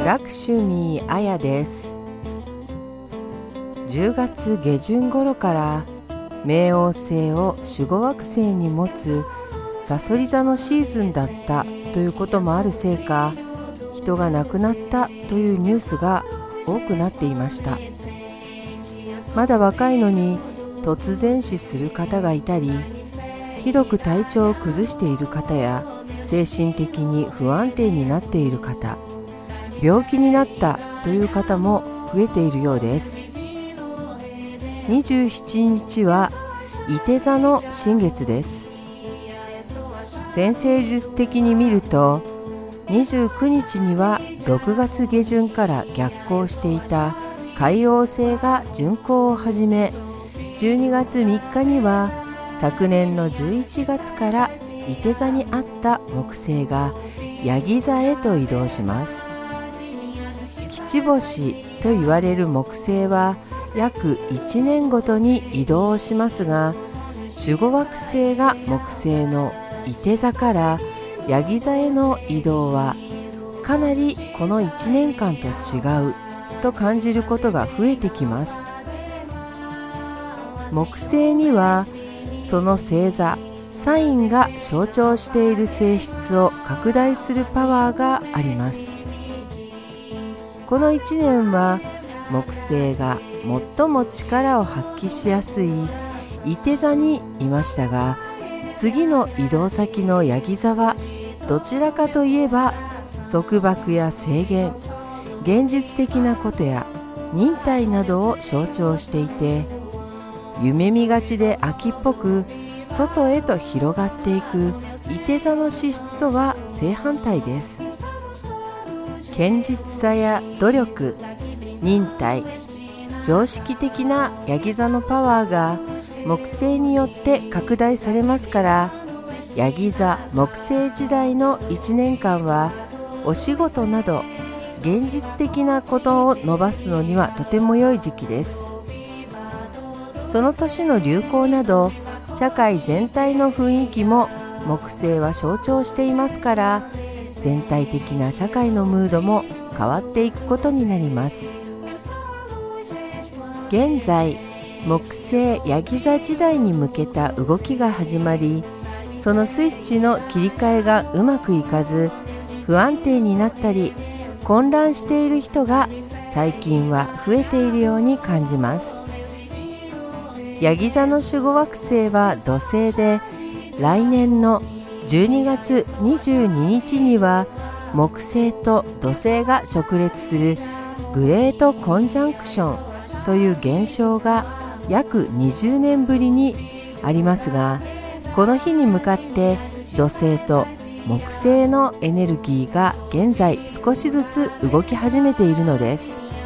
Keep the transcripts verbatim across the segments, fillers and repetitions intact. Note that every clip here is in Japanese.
ラクシュミー・アヤです。じゅうがつ下旬頃から冥王星を守護惑星に持つさそり座のシーズンだったということもあるせいか、人が亡くなったというニュースが多くなっていました。まだ若いのに突然死する方がいたり、ひどく体調を崩している方や精神的に不安定になっている方、病気になったという方も増えているようです。にじゅうしちにちはいて座の新月です。占星術的に見ると、にじゅうくにちにはろくがつ下旬から逆行していた海王星が巡行を始め、じゅうにがつみっかには昨年のじゅういちがつからいて座にあった木星がヤギ座へと移動します。吉星と言われる木星は約いちねんごとに移動をしますが、守護惑星が木星のいて座からヤギ座への移動はかなりこのいちねんかんと違うと感じることが増えてきます。木星にはその星座サインが象徴している性質を拡大するパワーがあります。このいちねんは木星が最も力を発揮しやすいいて座にいましたが、次の移動先のヤギ座はどちらかといえば束縛や制限、現実的なことや忍耐などを象徴していて、夢見がちで秋っぽく外へと広がっていくいて座の資質とは正反対です。堅実さや努力、忍耐、常識的なヤギ座のパワーが木星によって拡大されますから、ヤギ座木星時代のいちねんかんはお仕事など現実的なことを伸ばすのにはとても良い時期です。その年の流行など社会全体の雰囲気も木星は象徴していますから、全体的な社会のムードも変わっていくことになります。現在木星ヤギ座時代に向けた動きが始まり、そのスイッチの切り替えがうまくいかず不安定になったり混乱している人が最近は増えているように感じます。ヤギ座の守護惑星は土星で、来年のじゅうにがつにじゅうににちには木星と土星が直列するグレートコンジャンクションという現象が約にじゅうねんぶりにありますが、この日に向かって土星と木星のエネルギーが現在少しずつ動き始めているのです。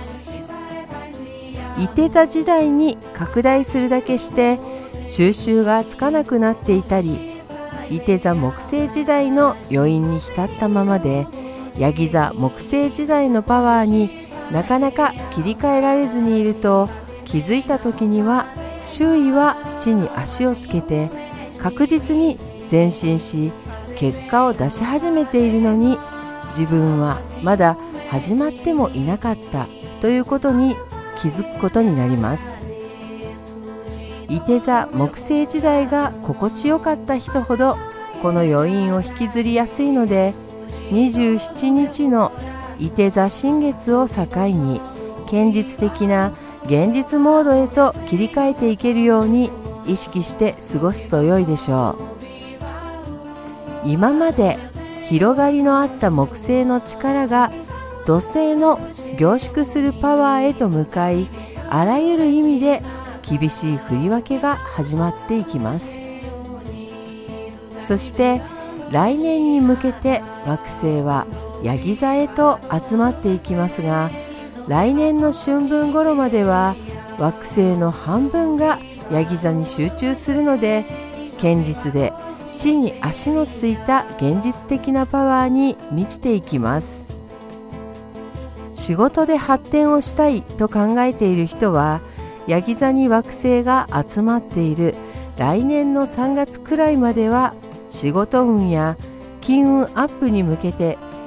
いて座時代に拡大するだけして収集がつかなくなっていたり、いて座木星時代の余韻に浸ったままでヤギ座木星時代のパワーになかなか切り替えられずにいると、気づいた時には周囲は地に足をつけて確実に前進し結果を出し始めているのに、自分はまだ始まってもいなかったということに気づくことになります。いて座木星時代が心地よかった人ほどこの余韻を引きずりやすいので、にじゅうしちにちのいて座新月を境に堅実的な現実モードへと切り替えていけるように意識して過ごすと良いでしょう。今まで広がりのあった木星の力が土星の凝縮するパワーへと向かい、あらゆる意味で厳しい振り分けが始まっていきます。そして来年に向けて惑星はヤギ座へと集まっていきますが、来年の春分頃までは惑星の半分がヤギ座に集中するので、堅実で地に足のついた現実的なパワーに満ちていきます。仕事で発展をしたいと考えている人は、ヤギ座に惑星が集まっている来年のさんがつくらいまでは仕事運や金運アップに向けて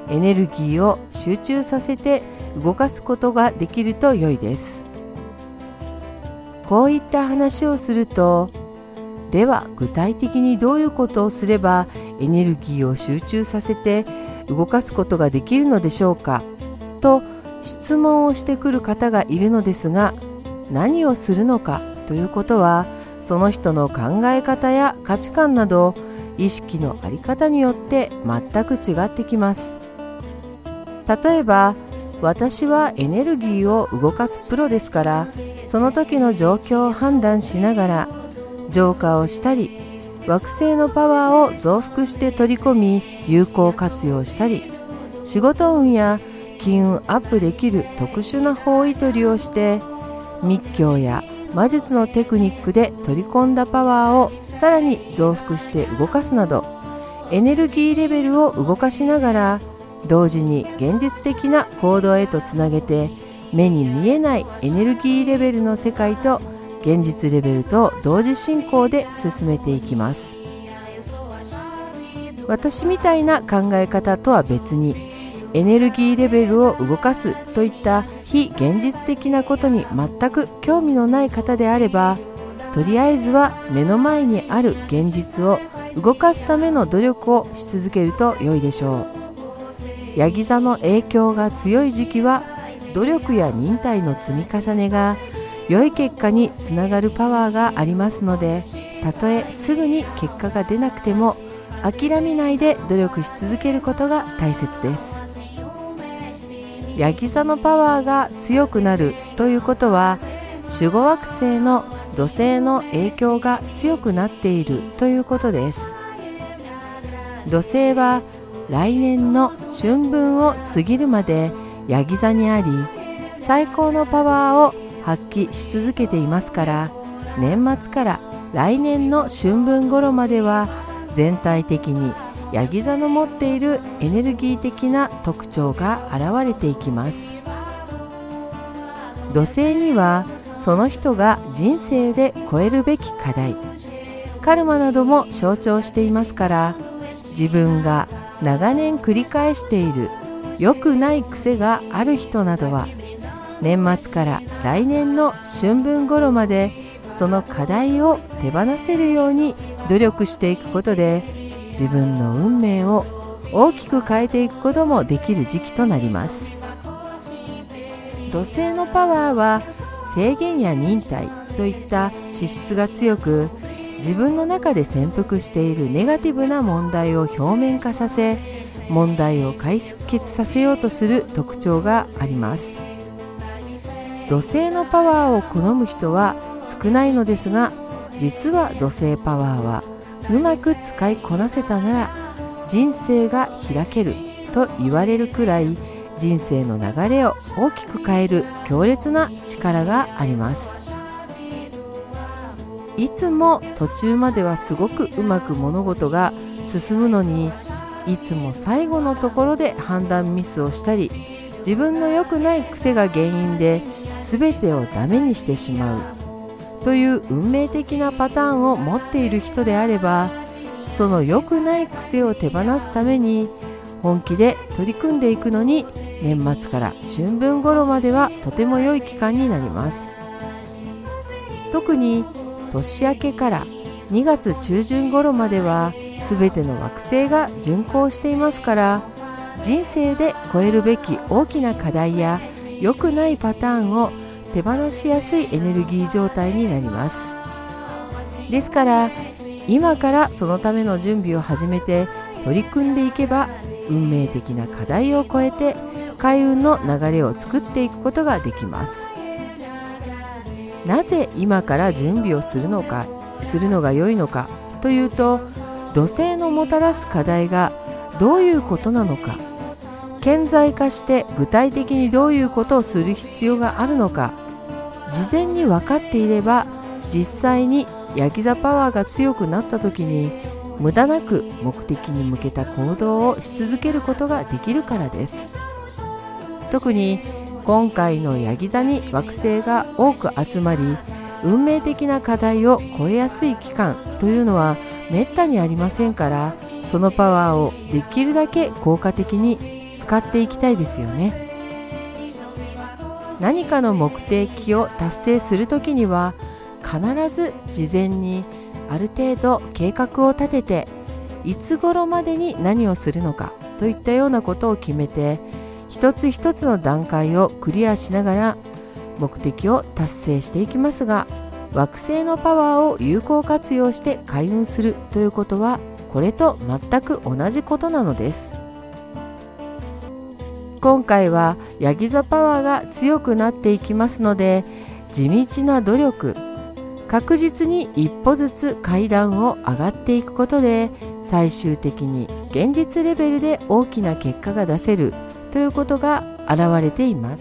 エネルギーを集中させて動かすことができると良いです。こういった話をすると、では具体的にどういうことをすればエネルギーを集中させて動かすことができるのでしょうかと質問をしてくる方がいるのですが、何をするのかということはその人の考え方や価値観など意識の在り方によって全く違ってきます。例えば、私はエネルギーを動かすプロですから、その時の状況を判断しながら浄化をしたり、惑星のパワーを増幅して取り込み有効活用したり、仕事運や金運アップできる特殊な方位取りをして、密教や魔術のテクニックで取り込んだパワーをさらに増幅して動かすなど、エネルギーレベルを動かしながら同時に現実的な行動へとつなげて、目に見えないエネルギーレベルの世界と現実レベルと同時進行で進めていきます。私みたいな考え方とは別に、エネルギーレベルを動かすといった非現実的なことに全く興味のない方であれば、とりあえずは目の前にある現実を動かすための努力をし続けると良いでしょう。ヤギ座の影響が強い時期は、努力や忍耐の積み重ねが良い結果につながるパワーがありますので、たとえすぐに結果が出なくても諦めないで努力し続けることが大切です。ヤギ座のパワーが強くなるということは、守護惑星の土星の影響が強くなっているということです。土星は来年の春分を過ぎるまでヤギ座にあり、最高のパワーを発揮し続けていますから、年末から来年の春分頃までは全体的にヤギ座の持っているエネルギー的な特徴が現れていきます。土星にはその人が人生で超えるべき課題、カルマなども象徴していますから、自分が長年繰り返している良くない癖がある人などは、年末から来年の春分頃までその課題を手放せるように努力していくことで、自分の運命を大きく変えていくこともできる時期となります。土星のパワーは制限や忍耐といった資質が強く、自分の中で潜伏しているネガティブな問題を表面化させ、問題を解決させようとする特徴があります。土星のパワーを好む人は少ないのですが、実は土星パワーはうまく使いこなせたなら人生が開けると言われるくらい、人生の流れを大きく変える強烈な力があります。いつも途中まではすごくうまく物事が進むのに、いつも最後のところで判断ミスをしたり、自分の良くない癖が原因で全てをダメにしてしまうという運命的なパターンを持っている人であれば、その良くない癖を手放すために本気で取り組んでいくのに、年末から春分頃まではとても良い期間になります。特に年明けからにがつ中旬頃までは全ての惑星が巡行していますから、人生で超えるべき大きな課題や良くないパターンを手放しやすいエネルギー状態になります。ですから今からそのための準備を始めて取り組んでいけば、運命的な課題を超えて開運の流れを作っていくことができます。なぜ今から準備をするのかするのが良いのかというと、土星のもたらす課題がどういうことなのか、顕在化して具体的にどういうことをする必要があるのか、事前に分かっていれば、実際にヤギ座パワーが強くなった時に無駄なく目的に向けた行動をし続けることができるからです。特に今回のヤギ座に惑星が多く集まり、運命的な課題を超えやすい期間というのはめったにありませんから、そのパワーをできるだけ効果的に使使っていきたいですよね。何かの目的を達成するときには必ず事前にある程度計画を立てて、いつ頃までに何をするのかといったようなことを決めて、一つ一つの段階をクリアしながら目的を達成していきますが、惑星のパワーを有効活用して開運するということはこれと全く同じことなのです。今回はヤギ座パワーが強くなっていきますので、地道な努力、確実に一歩ずつ階段を上がっていくことで、最終的に現実レベルで大きな結果が出せるということが現れています。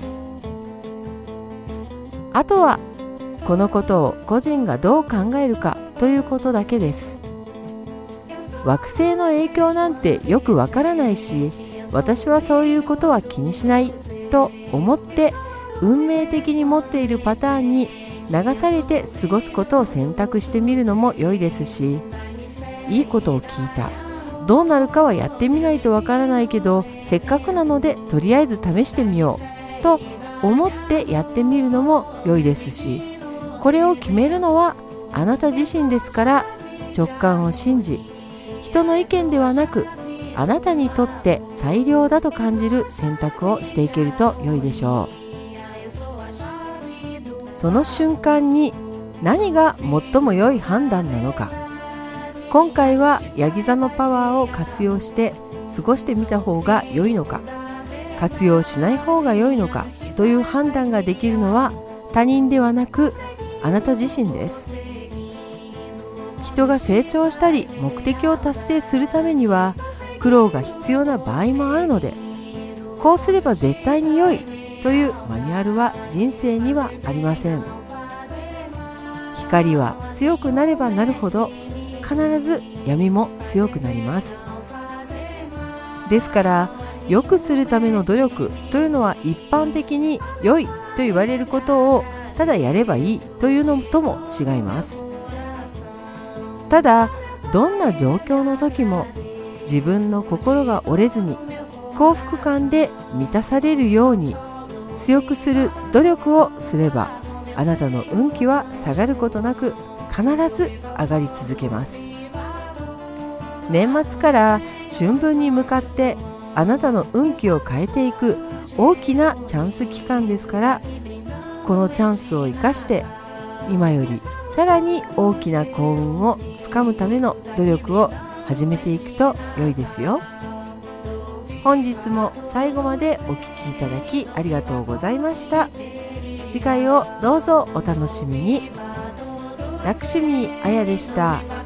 あとはこのことを個人がどう考えるかということだけです。惑星の影響なんてよくわからないし、私はそういうことは気にしないと思って運命的に持っているパターンに流されて過ごすことを選択してみるのも良いですし、いいことを聞いた、どうなるかはやってみないとわからないけど、せっかくなのでとりあえず試してみようと思ってやってみるのも良いですし、これを決めるのはあなた自身ですから、直感を信じ、人の意見ではなくあなたにとって最良だと感じる選択をしていけると良いでしょう。その瞬間に何が最も良い判断なのか、今回はヤギ座のパワーを活用して過ごしてみた方が良いのか、活用しない方が良いのかという判断ができるのは他人ではなくあなた自身です。人が成長したり目的を達成するためには苦労が必要な場合もあるので、こうすれば絶対に良いというマニュアルは人生にはありません。光は強くなればなるほど必ず闇も強くなります。ですから良くするための努力というのは一般的に良いと言われることをただやればいいというのとも違います。ただどんな状況の時も自分の心が折れずに幸福感で満たされるように強くする努力をすれば、あなたの運気は下がることなく必ず上がり続けます。年末から春分に向かってあなたの運気を変えていく大きなチャンス期間ですから、このチャンスを生かして今よりさらに大きな幸運をつかむための努力を始めていくと良いですよ。本日も最後までお聞きいただきありがとうございました。次回をどうぞお楽しみに。ラクシュミーあやでした。